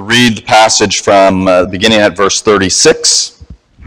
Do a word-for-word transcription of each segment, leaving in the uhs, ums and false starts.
read the passage from uh, beginning at verse thirty-six.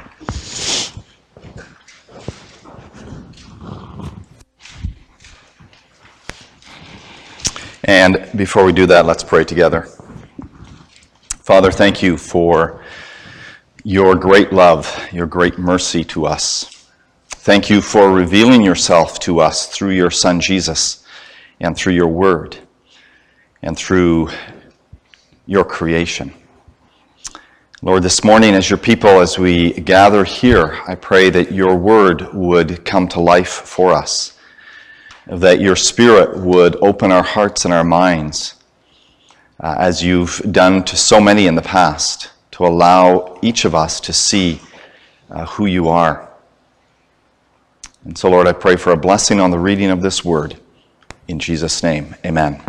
And before we do that, let's pray together. Father, thank you for your great love, your great mercy to us. Thank you for revealing yourself to us through your Son Jesus and through your word and through your creation. Lord, this morning as your people, as we gather here, I pray that your word would come to life for us, that your Spirit would open our hearts and our minds, uh, as you've done to so many in the past, to allow each of us to see uh, who you are. And so, Lord, I pray for a blessing on the reading of this word. In Jesus' name, amen.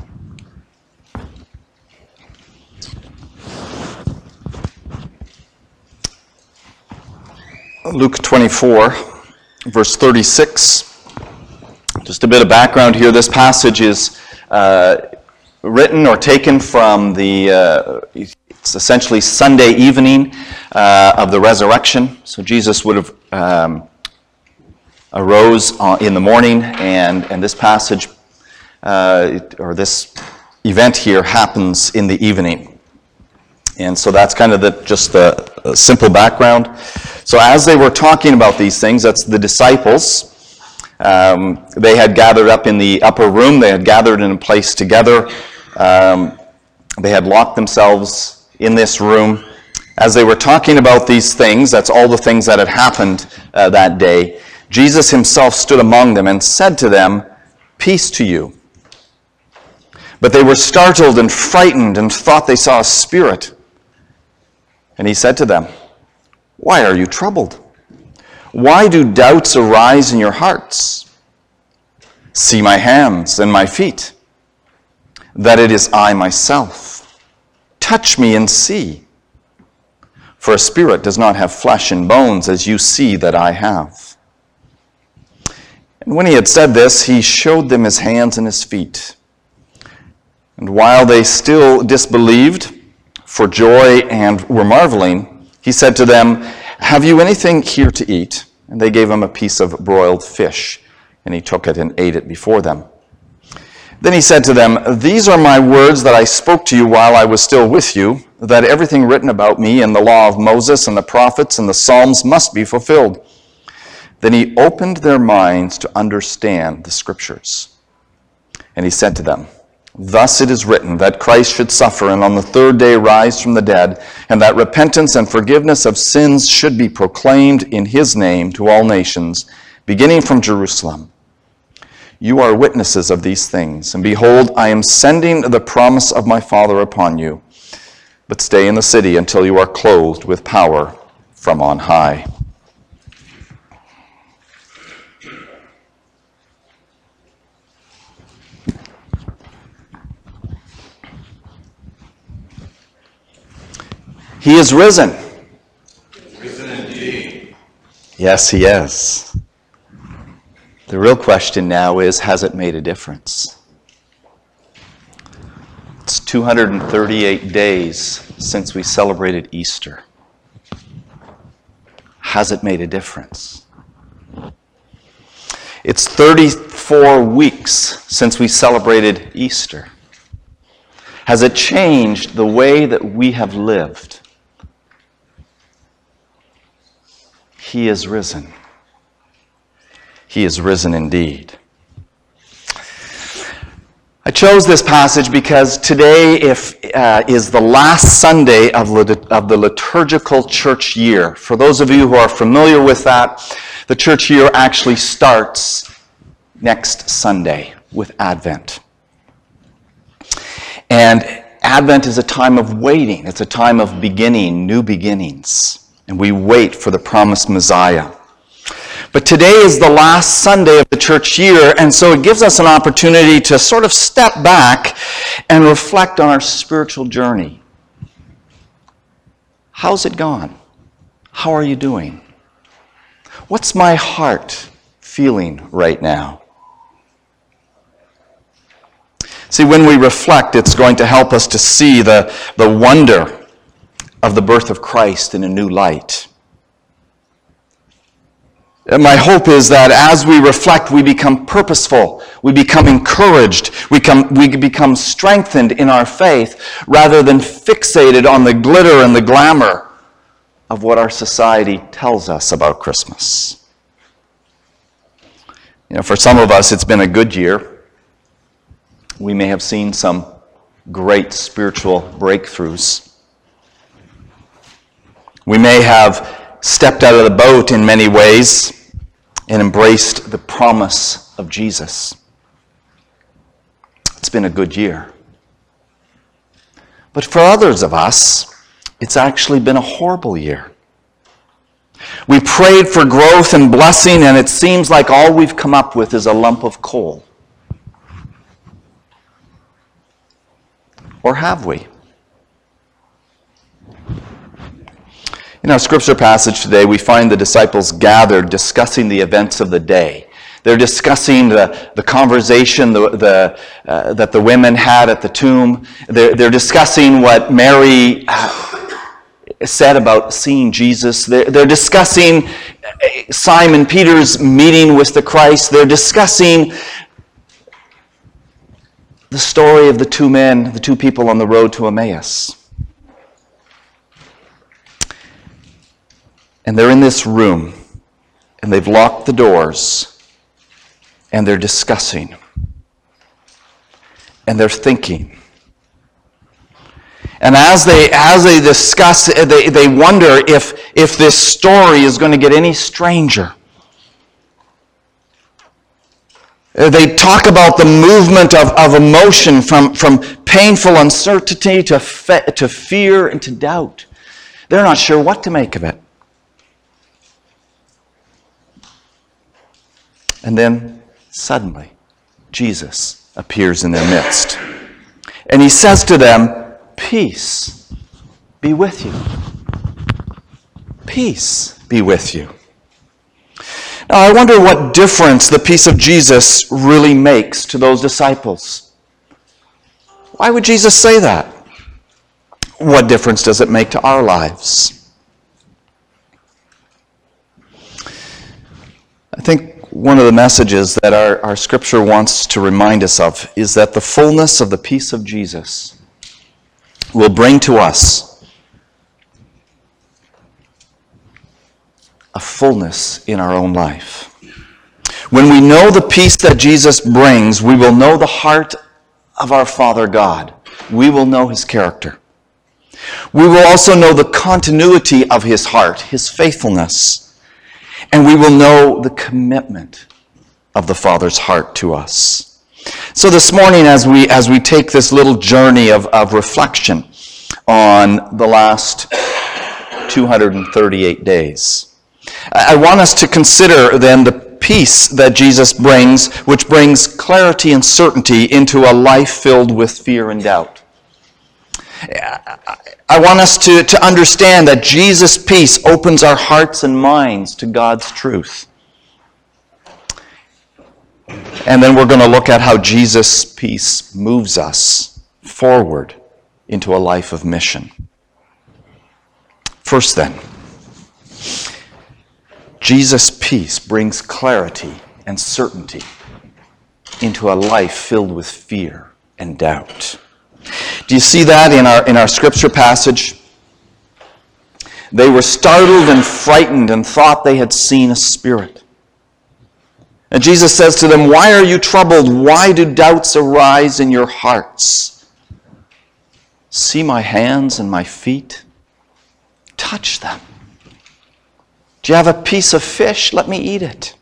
Luke twenty-four, verse thirty-six. Just a bit of background here. This passage is uh, written or taken from the, uh, it's essentially Sunday evening uh, of the resurrection. So Jesus would have um, arose uh, in the morning, and, and this passage, uh, or this event here happens in the evening. And so that's kind of the, just the uh, simple background. So as they were talking about these things, that's the disciples. Um, they had gathered up in the upper room. They had gathered in a place together. Um, they had locked themselves in this room. As they were talking about these things, that's all the things that had happened uh, that day, Jesus himself stood among them and said to them, "Peace to you." But they were startled and frightened and thought they saw a spirit. And he said to them, "Why are you troubled? Why do doubts arise in your hearts? See my hands and my feet, that it is I myself. Touch me and see. For a spirit does not have flesh and bones, as you see that I have." And when he had said this, he showed them his hands and his feet. And while they still disbelieved for joy and were marveling, he said to them, "Have you anything here to eat?" And they gave him a piece of broiled fish, and he took it and ate it before them. Then he said to them, "These are my words that I spoke to you while I was still with you, that everything written about me in the law of Moses and the prophets and the Psalms must be fulfilled." Then he opened their minds to understand the Scriptures. And he said to them, "Thus it is written that Christ should suffer and on the third day rise from the dead, and that repentance and forgiveness of sins should be proclaimed in his name to all nations, beginning from Jerusalem. You are witnesses of these things, and behold, I am sending the promise of my Father upon you. But stay in the city until you are clothed with power from on high." He is risen. Risen indeed. Yes, he is. The real question now is, has it made a difference? It's two hundred thirty-eight days since we celebrated Easter. Has it made a difference? It's thirty-four weeks since we celebrated Easter. Has it changed the way that we have lived? He is risen. He is risen indeed. I chose this passage because today if, uh, is the last Sunday of, lit- of the liturgical church year. For those of you who are familiar with that, the church year actually starts next Sunday with Advent. And Advent is a time of waiting. It's a time of beginning, new beginnings. And we wait for the promised Messiah. But today is the last Sunday of the church year, and so it gives us an opportunity to sort of step back and reflect on our spiritual journey. How's it gone? How are you doing? What's my heart feeling right now? See, when we reflect, it's going to help us to see the, the wonder of the birth of Christ in a new light. And my hope is that as we reflect, we become purposeful, we become encouraged, we, come, we become strengthened in our faith rather than fixated on the glitter and the glamour of what our society tells us about Christmas. You know, for some of us, it's been a good year. We may have seen some great spiritual breakthroughs. We may have stepped out of the boat in many ways and embraced the promise of Jesus. It's been a good year. But for others of us, it's actually been a horrible year. We prayed for growth and blessing, and it seems like all we've come up with is a lump of coal. Or have we? In our scripture passage today, we find the disciples gathered discussing the events of the day. They're discussing the, the conversation the, the, uh, that the women had at the tomb. They're, they're discussing what Mary uh, said about seeing Jesus. They're, they're discussing Simon Peter's meeting with the Christ. They're discussing the story of the two men, the two people on the road to Emmaus. And they're in this room, and they've locked the doors, and they're discussing, and they're thinking. And as they as they discuss, they, they wonder if, if this story is going to get any stranger. They talk about the movement of, of emotion from, from painful uncertainty to, fe- to fear and to doubt. They're not sure what to make of it. And then, suddenly, Jesus appears in their midst. And he says to them, "Peace be with you. Peace be with you." Now, I wonder what difference the peace of Jesus really makes to those disciples. Why would Jesus say that? What difference does it make to our lives? I think one of the messages that our, our scripture wants to remind us of is that the fullness of the peace of Jesus will bring to us a fullness in our own life. When we know the peace that Jesus brings, we will know the heart of our Father God. We will know his character. We will also know the continuity of his heart, his faithfulness. And we will know the commitment of the Father's heart to us. So this morning, as we as we take this little journey of, of reflection on the last two hundred thirty-eight days, I want us to consider then the peace that Jesus brings, which brings clarity and certainty into a life filled with fear and doubt. I want us to, to understand that Jesus' peace opens our hearts and minds to God's truth. And then we're going to look at how Jesus' peace moves us forward into a life of mission. First then, Jesus' peace brings clarity and certainty into a life filled with fear and doubt. Do you see that in our in our scripture passage? They were startled and frightened and thought they had seen a spirit. And Jesus says to them, "Why are you troubled? Why do doubts arise in your hearts? See my hands and my feet? Touch them. Do you have a piece of fish? Let me eat it."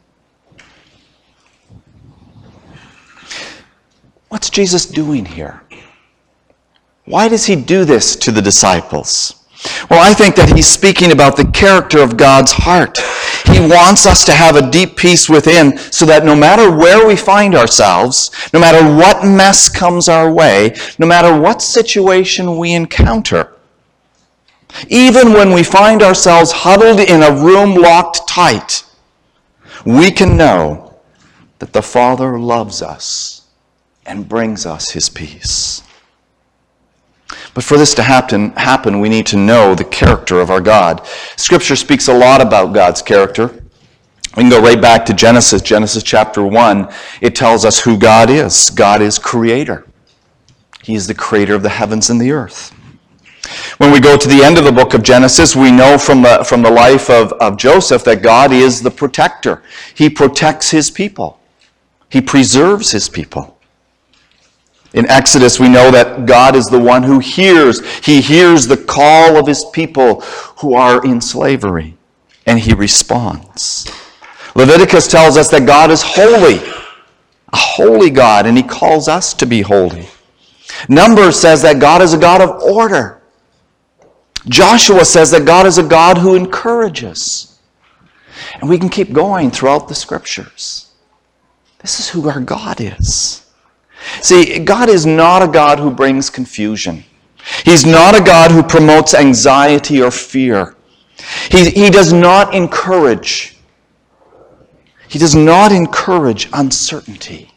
What's Jesus doing here? Why does he do this to the disciples? Well, I think that he's speaking about the character of God's heart. He wants us to have a deep peace within so that no matter where we find ourselves, no matter what mess comes our way, no matter what situation we encounter, even when we find ourselves huddled in a room locked tight, we can know that the Father loves us and brings us his peace. But for this to happen, happen, we need to know the character of our God. Scripture speaks a lot about God's character. We can go right back to Genesis, Genesis chapter one. It tells us who God is. God is creator. He is the creator of the heavens and the earth. When we go to the end of the book of Genesis, we know from the, from the life of, of Joseph that God is the protector. He protects his people. He preserves his people. In Exodus, we know that God is the one who hears. He hears the call of his people who are in slavery, and he responds. Leviticus tells us that God is holy, a holy God, and he calls us to be holy. Numbers says that God is a God of order. Joshua says that God is a God who encourages. And we can keep going throughout the Scriptures. This is who our God is. See, God is not a God who brings confusion. He's not a God who promotes anxiety or fear. He, he does not encourage. He does not encourage uncertainty.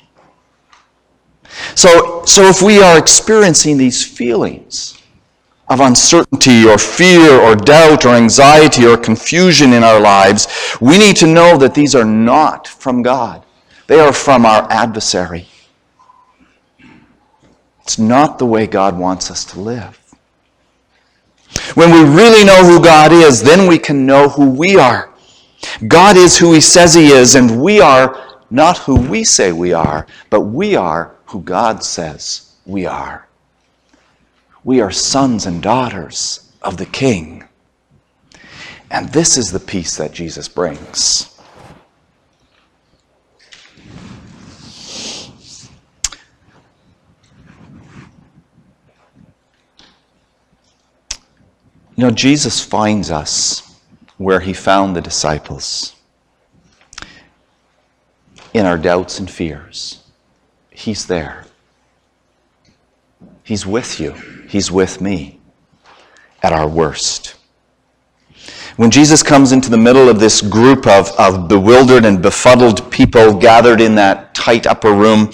So, so if we are experiencing these feelings of uncertainty or fear or doubt or anxiety or confusion in our lives, we need to know that these are not from God. They are from our adversary. It's not the way God wants us to live. When we really know who God is, then we can know who we are. God is who he says he is, and we are not who we say we are, but we are who God says we are. We are sons and daughters of the King. And this is the peace that Jesus brings. You know, Jesus finds us where he found the disciples. In our doubts and fears. He's there. He's with you. He's with me at our worst. When Jesus comes into the middle of this group of, of bewildered and befuddled people gathered in that tight upper room,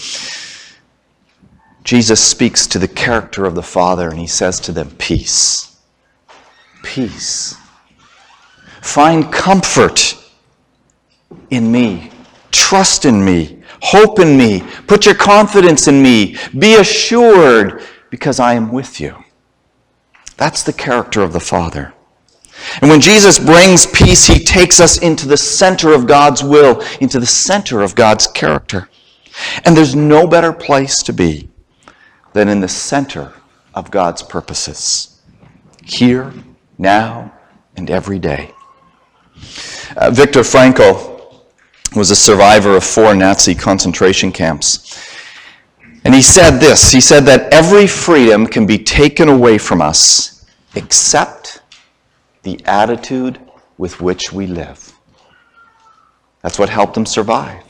Jesus speaks to the character of the Father and he says to them, peace. Peace. Find comfort in me. Trust in me. Hope in me. Put your confidence in me. Be assured because I am with you. That's the character of the Father. And when Jesus brings peace, he takes us into the center of God's will, into the center of God's character. And there's no better place to be than in the center of God's purposes. Here, now, and every day. Uh, Viktor Frankl was a survivor of four Nazi concentration camps. And he said this, he said that every freedom can be taken away from us except the attitude with which we live. That's what helped him survive.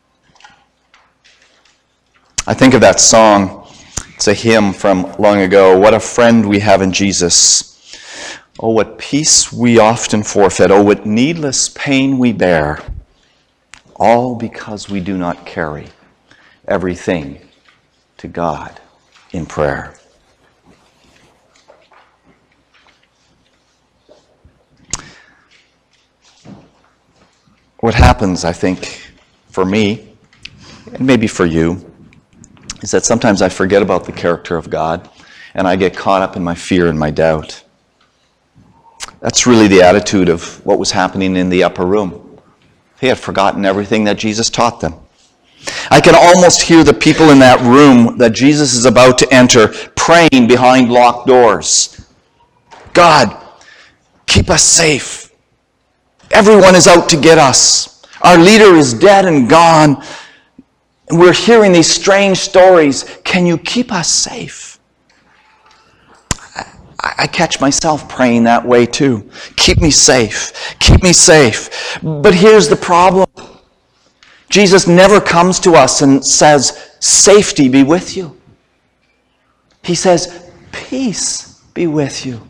I think of that song. It's a hymn from long ago. What a friend we have in Jesus. Oh, what peace we often forfeit. Oh, what needless pain we bear. All because we do not carry everything to God in prayer. What happens, I think, for me, and maybe for you, is that sometimes I forget about the character of God and I get caught up in my fear and my doubt. That's really the attitude of what was happening in the upper room. They had forgotten everything that Jesus taught them. I can almost hear the people in that room that Jesus is about to enter praying behind locked doors. God, keep us safe. Everyone is out to get us. Our leader is dead and gone. And we're hearing these strange stories. Can you keep us safe? I catch myself praying that way too. Keep me safe. Keep me safe. But here's the problem. Jesus never comes to us and says, safety be with you. He says, peace be with you.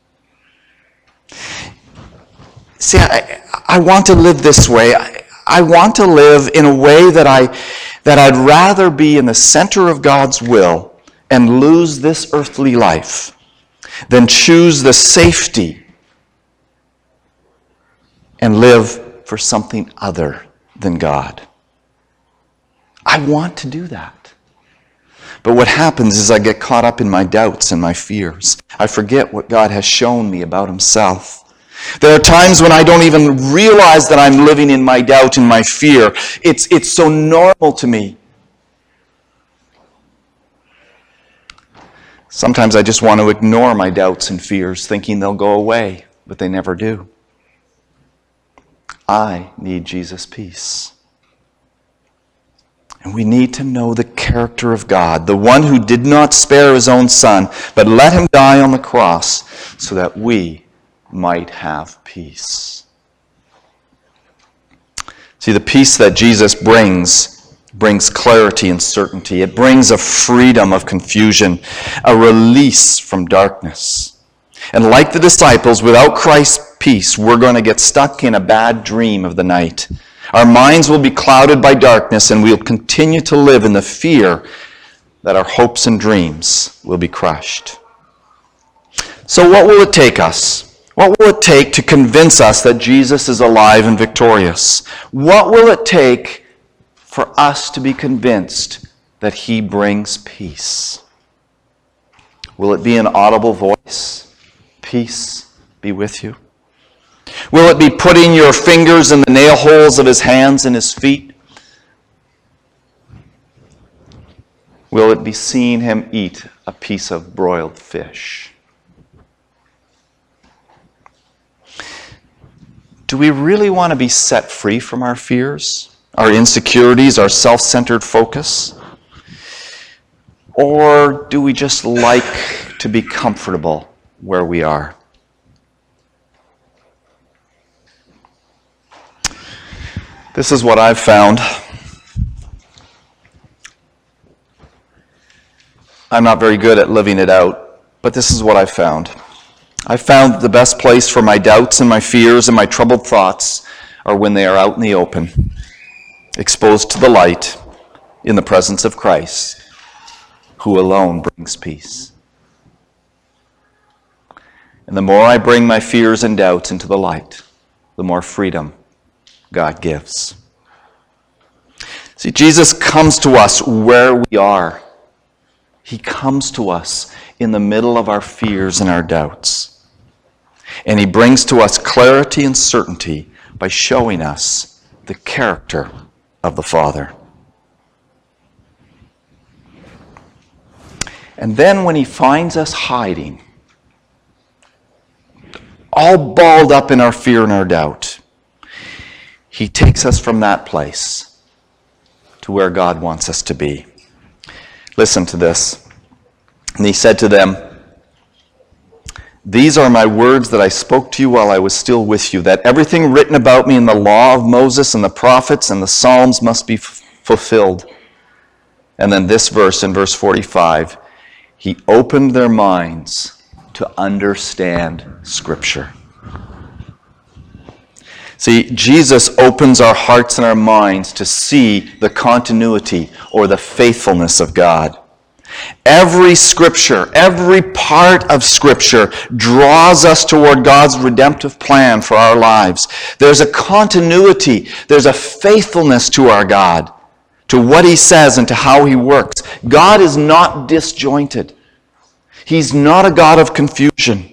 See, I, I want to live this way. I, I want to live in a way that, I, that I'd rather be in the center of God's will and lose this earthly life than choose the safety and live for something other than God. I want to do that. But what happens is I get caught up in my doubts and my fears. I forget what God has shown me about himself. There are times when I don't even realize that I'm living in my doubt and my fear. It's, it's so normal to me. Sometimes I just want to ignore my doubts and fears, thinking they'll go away, but they never do. I need Jesus' peace. And we need to know the character of God, the one who did not spare his own son, but let him die on the cross so that we might have peace. See, the peace that Jesus brings brings clarity and certainty. It brings a freedom of confusion, a release from darkness. And like the disciples, without Christ's peace, we're going to get stuck in a bad dream of the night. Our minds will be clouded by darkness, and we'll continue to live in the fear that our hopes and dreams will be crushed. So what will it take us? What will it take to convince us that Jesus is alive and victorious? What will it take for us to be convinced that he brings peace? Will it be an audible voice? Peace be with you. Will it be putting your fingers in the nail holes of his hands and his feet? Will it be seeing him eat a piece of broiled fish? Do we really want to be set free from our fears, our insecurities, our self-centered focus? Or do we just like to be comfortable where we are? This is what I've found. I'm not very good at living it out, but this is what I've found. I've found the best place for my doubts and my fears and my troubled thoughts are when they are out in the open, exposed to the light in the presence of Christ, who alone brings peace. And the more I bring my fears and doubts into the light, the more freedom God gives. See, Jesus comes to us where we are. He comes to us in the middle of our fears and our doubts. And he brings to us clarity and certainty by showing us the character of the Father. And then when he finds us hiding, all balled up in our fear and our doubt, he takes us from that place to where God wants us to be. Listen to this. And he said to them, "These are my words that I spoke to you while I was still with you, that everything written about me in the law of Moses and the prophets and the Psalms must be f- fulfilled." And then this verse in verse forty-five, he opened their minds to understand Scripture. See, Jesus opens our hearts and our minds to see the continuity or the faithfulness of God. Every Scripture, every part of Scripture draws us toward God's redemptive plan for our lives. There's a continuity, there's a faithfulness to our God, to what he says and to how he works. God is not disjointed. He's not a God of confusion.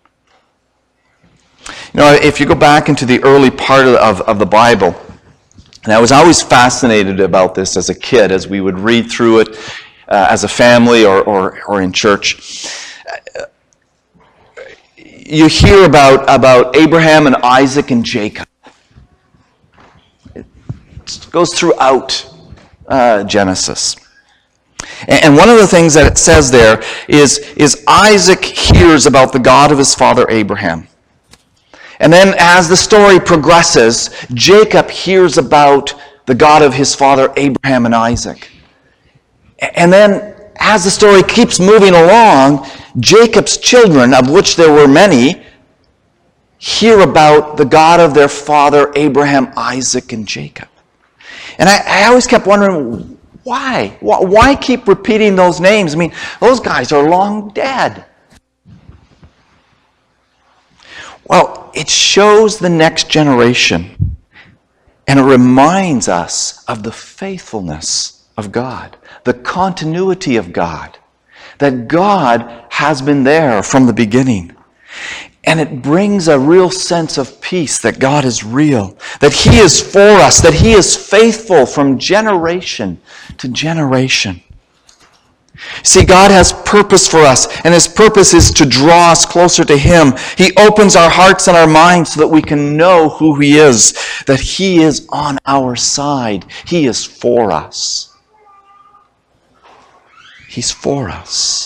You know, if you go back into the early part of, of the Bible, and I was always fascinated about this as a kid, as we would read through it uh, as a family or, or, or in church. You hear about, about Abraham and Isaac and Jacob. It goes throughout uh, Genesis. And one of the things that it says there is, is Isaac hears about the God of his father Abraham. And then as the story progresses, Jacob hears about the God of his father Abraham and Isaac. And then as the story keeps moving along, Jacob's children, of which there were many, hear about the God of their father Abraham, Isaac, and Jacob. And I, I always kept wondering, why? Why keep repeating those names? I mean, those guys are long dead. it shows the next generation, and it reminds us of the faithfulness of God, the continuity of God, that God has been there from the beginning. And it brings a real sense of peace that God is real, that He is for us, that He is faithful from generation to generation. See, God has purpose for us, and His purpose is to draw us closer to Him. He opens our hearts and our minds so that we can know who He is, that He is on our side. He is for us. He's for us.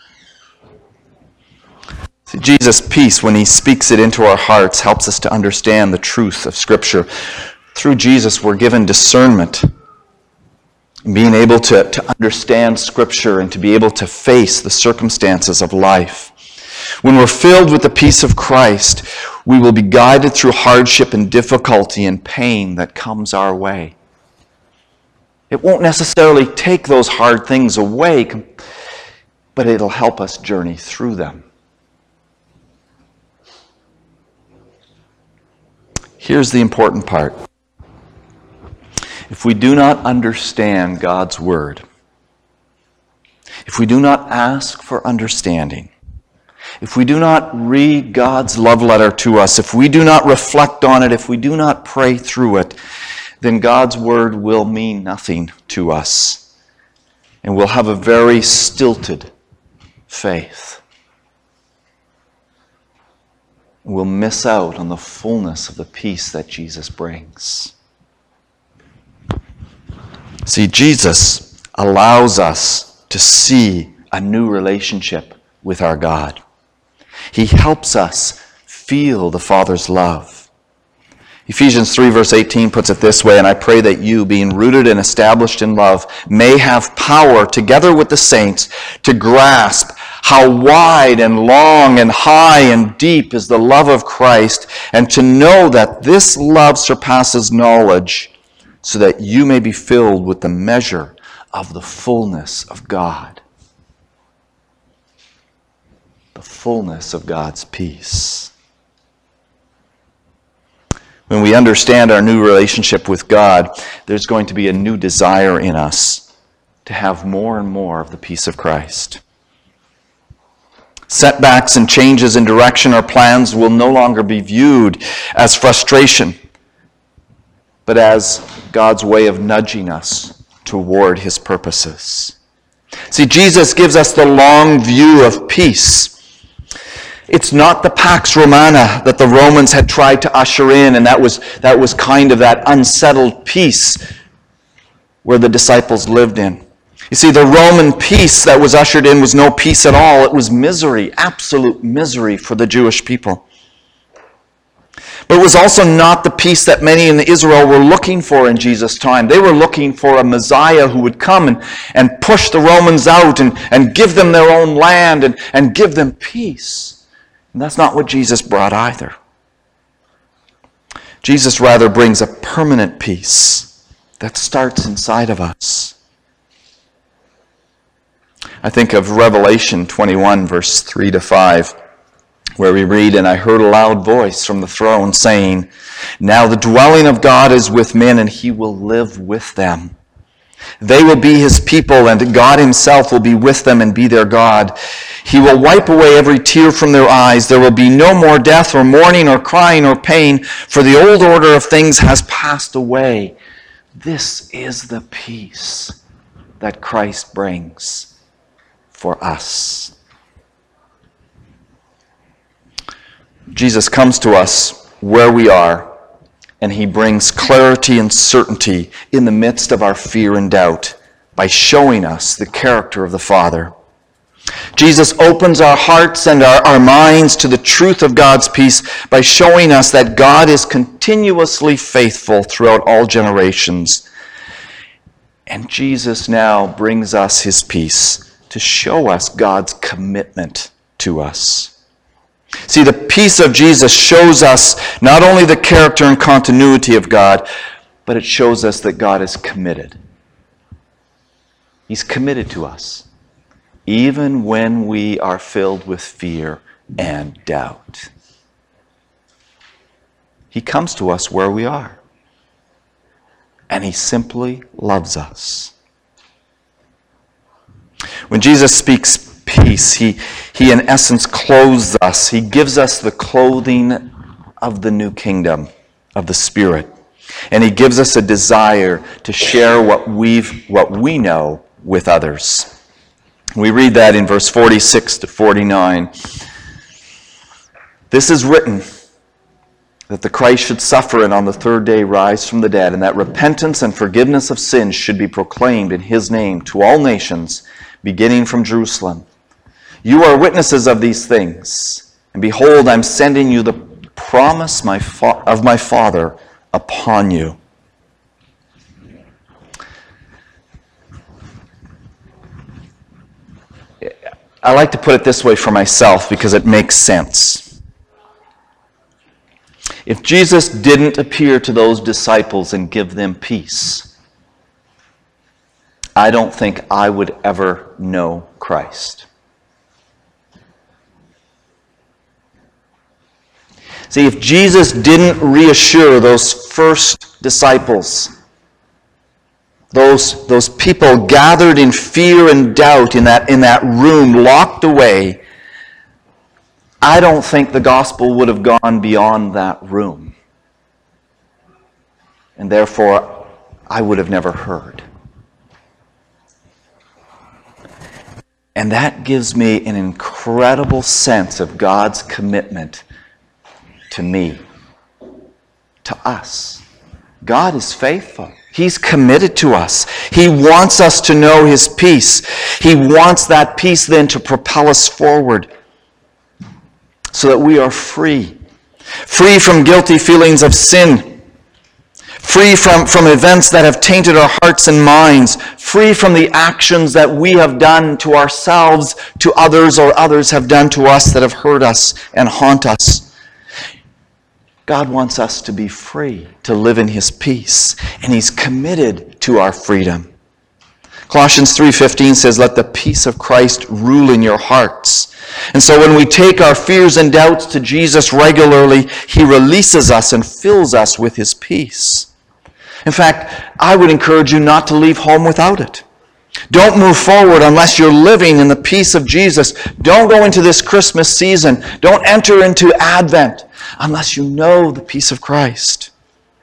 See, Jesus' peace, when He speaks it into our hearts, helps us to understand the truth of Scripture. Through Jesus, we're given discernment, being able to, to understand Scripture and to be able to face the circumstances of life. When we're filled with the peace of Christ, we will be guided through hardship and difficulty and pain that comes our way. It won't necessarily take those hard things away, but it'll help us journey through them. Here's the important part. If we do not understand God's Word, if we do not ask for understanding, if we do not read God's love letter to us, if we do not reflect on it, if we do not pray through it, then God's Word will mean nothing to us, and we'll have a very stilted faith. We'll miss out on the fullness of the peace that Jesus brings. See, Jesus allows us to see a new relationship with our God. He helps us feel the Father's love. Ephesians three verse eighteen puts it this way, and I pray that you, being rooted and established in love, may have power, together with the saints, to grasp how wide and long and high and deep is the love of Christ, and to know that this love surpasses knowledge, so that you may be filled with the measure of the fullness of God. The fullness of God's peace. When we understand our new relationship with God, there's going to be a new desire in us to have more and more of the peace of Christ. Setbacks and changes in direction or plans will no longer be viewed as frustration, but as God's way of nudging us toward His purposes. See, Jesus gives us the long view of peace. It's not the Pax Romana that the Romans had tried to usher in, and that was, that was kind of that unsettled peace where the disciples lived in. You see, the Roman peace that was ushered in was no peace at all. It was misery, absolute misery for the Jewish people. But it was also not the peace that many in Israel were looking for in Jesus' time. They were looking for a Messiah who would come and, and push the Romans out and, and give them their own land and, and give them peace. And that's not what Jesus brought either. Jesus rather brings a permanent peace that starts inside of us. I think of Revelation twenty-one, verse three to five, where we read, and I heard a loud voice from the throne saying, now the dwelling of God is with men, and He will live with them. They will be His people, and God Himself will be with them and be their God. He will wipe away every tear from their eyes. There will be no more death or mourning or crying or pain, for the old order of things has passed away. This is the peace that Christ brings for us. Jesus comes to us where we are, and He brings clarity and certainty in the midst of our fear and doubt by showing us the character of the Father. Jesus opens our hearts and our, our minds to the truth of God's peace by showing us that God is continuously faithful throughout all generations. And Jesus now brings us His peace to show us God's commitment to us. See, the peace of Jesus shows us not only the character and continuity of God, but it shows us that God is committed. He's committed to us, even when we are filled with fear and doubt. He comes to us where we are. And he simply loves us. When Jesus speaks peace, he, he in essence clothes us. He gives us the clothing of the new kingdom, of the Spirit. And he gives us a desire to share what we've what we know with others. We read that in verse forty-six to forty-nine. This is written, that the Christ should suffer and on the third day rise from the dead, and that repentance and forgiveness of sins should be proclaimed in his name to all nations, beginning from Jerusalem. You are witnesses of these things, and behold, I'm sending you the promise my fa- of my Father upon you. I like to put it this way for myself because it makes sense. If Jesus didn't appear to those disciples and give them peace, I don't think I would ever know Christ. See, if Jesus didn't reassure those first disciples, those, those people gathered in fear and doubt in that, in that room, locked away, I don't think the gospel would have gone beyond that room. And therefore, I would have never heard. And that gives me an incredible sense of God's commitment to me, to us. God is faithful. He's committed to us. He wants us to know his peace. He wants that peace then to propel us forward so that we are free. Free from guilty feelings of sin. Free from, from events that have tainted our hearts and minds. Free from the actions that we have done to ourselves, to others, or others have done to us that have hurt us and haunt us. God wants us to be free, to live in his peace, and he's committed to our freedom. Colossians three fifteen says, let the peace of Christ rule in your hearts. And so when we take our fears and doubts to Jesus regularly, he releases us and fills us with his peace. In fact, I would encourage you not to leave home without it. Don't move forward unless you're living in the peace of Jesus. Don't go into this Christmas season. Don't enter into Advent unless you know the peace of Christ.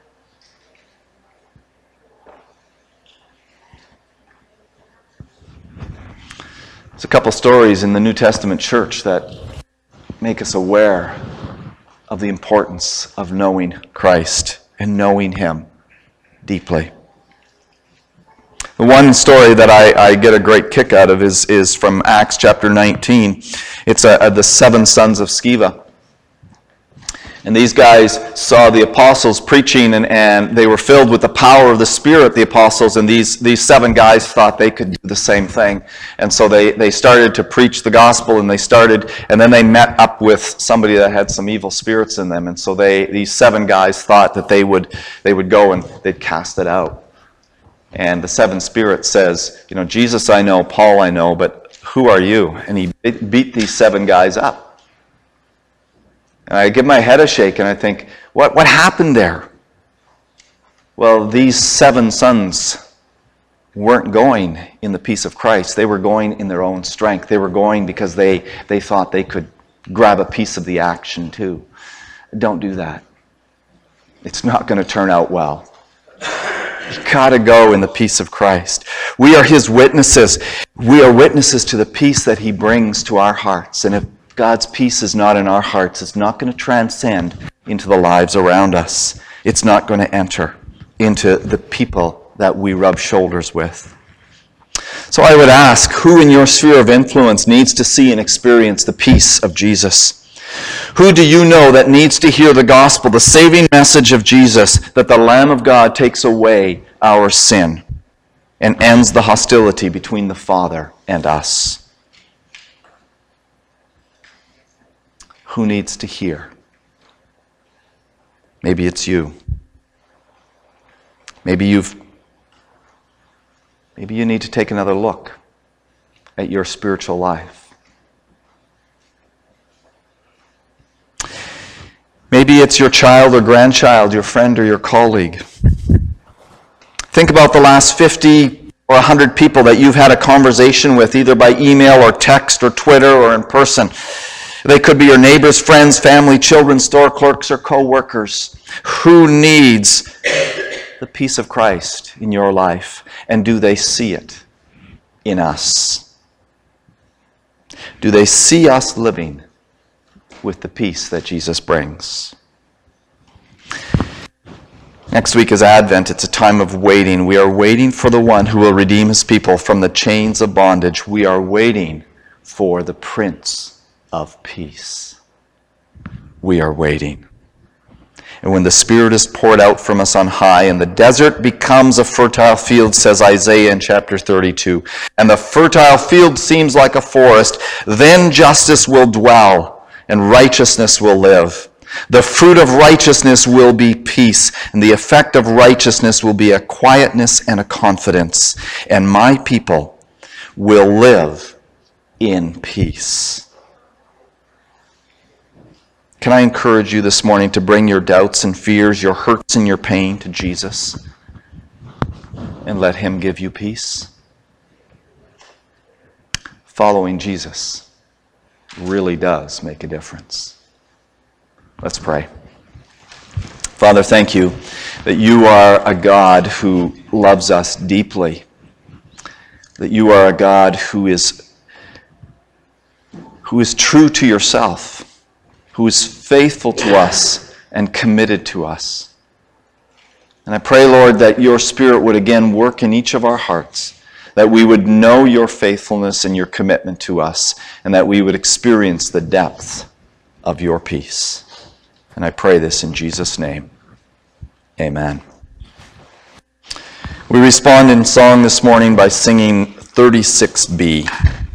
There's a couple stories in the New Testament church that make us aware of the importance of knowing Christ and knowing him deeply. The one story that I, I get a great kick out of is, is from Acts chapter nineteen. It's a, a, the seven sons of Sceva. And these guys saw the apostles preaching, and, and they were filled with the power of the Spirit, the apostles, and these, these seven guys thought they could do the same thing. And so they, they started to preach the gospel, and they started, and then they met up with somebody that had some evil spirits in them. And so they these seven guys thought that they would they would go and they'd cast it out. And the seven spirits says, you know, Jesus I know, Paul I know, but who are you? And he beat these seven guys up. And I give my head a shake and I think, what, what happened there? Well, these seven sons weren't going in the peace of Christ. They were going in their own strength. They were going because they, they thought they could grab a piece of the action too. Don't do that. It's not going to turn out well. You've got to go in the peace of Christ. We are his witnesses. We are witnesses to the peace that he brings to our hearts. And if God's peace is not in our hearts, it's not going to transcend into the lives around us. It's not going to enter into the people that we rub shoulders with. So I would ask, who in your sphere of influence needs to see and experience the peace of Jesus? Who do you know that needs to hear the gospel, the saving message of Jesus, that the Lamb of God takes away our sin and ends the hostility between the Father and us? Who needs to hear? Maybe it's you. Maybe you've maybe you need to take another look at your spiritual life. Maybe it's your child or grandchild, your friend or your colleague. Think about the last fifty or one hundred people that you've had a conversation with, either by email or text or Twitter or in person. They could be your neighbors, friends, family, children, store clerks, or co-workers. Who needs the peace of Christ in your life? And do they see it in us? Do they see us living with the peace that Jesus brings? Next week is Advent. It's a time of waiting. We are waiting for the one who will redeem his people from the chains of bondage. We are waiting for the Prince of Peace. We are waiting. And when the Spirit is poured out from us on high, and the desert becomes a fertile field, says Isaiah in chapter thirty-two, and the fertile field seems like a forest, then justice will dwell, and righteousness will live. The fruit of righteousness will be peace, and the effect of righteousness will be a quietness and a confidence, and my people will live in peace. Can I encourage you this morning to bring your doubts and fears, your hurts and your pain to Jesus, and let him give you peace? Following Jesus really does make a difference. Let's pray. Father, thank you that you are a God who loves us deeply, that you are a God who is, who is true to yourself, who is faithful to us and committed to us. And I pray, Lord, that your Spirit would again work in each of our hearts, that we would know your faithfulness and your commitment to us, and that we would experience the depth of your peace. And I pray this in Jesus' name. Amen. We respond in song this morning by singing thirty-six B.